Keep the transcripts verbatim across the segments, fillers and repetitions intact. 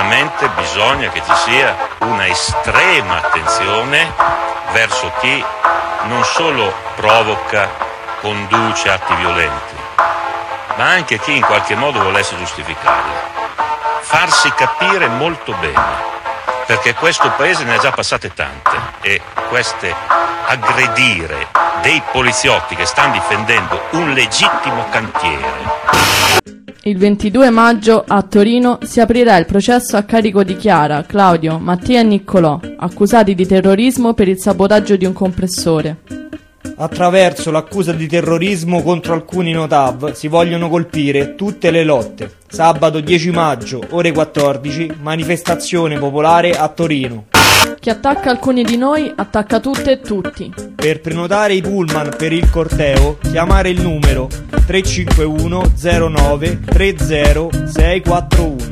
Ovviamente bisogna che ci sia una estrema attenzione verso chi non solo provoca, conduce atti violenti, ma anche chi in qualche modo volesse giustificarli. Farsi capire molto bene, perché questo paese ne ha già passate tante e queste aggredire dei poliziotti che stanno difendendo un legittimo cantiere. Il ventidue maggio a Torino si aprirà il processo a carico di Chiara, Claudio, Mattia e Niccolò, accusati di terrorismo per il sabotaggio di un compressore. Attraverso l'accusa di terrorismo contro alcuni Notav si vogliono colpire tutte le lotte. Sabato dieci maggio, ore quattordici, manifestazione popolare a Torino. Chi attacca alcuni di noi attacca tutte e tutti. Per prenotare i pullman per il corteo, chiamare il numero tre cinque uno zero nove tre zero sei quattro uno.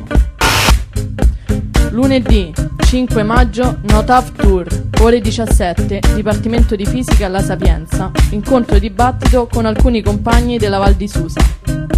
Lunedì cinque maggio, Notav Tour, ore diciassette, Dipartimento di Fisica alla Sapienza, incontro e dibattito con alcuni compagni della Val di Susa.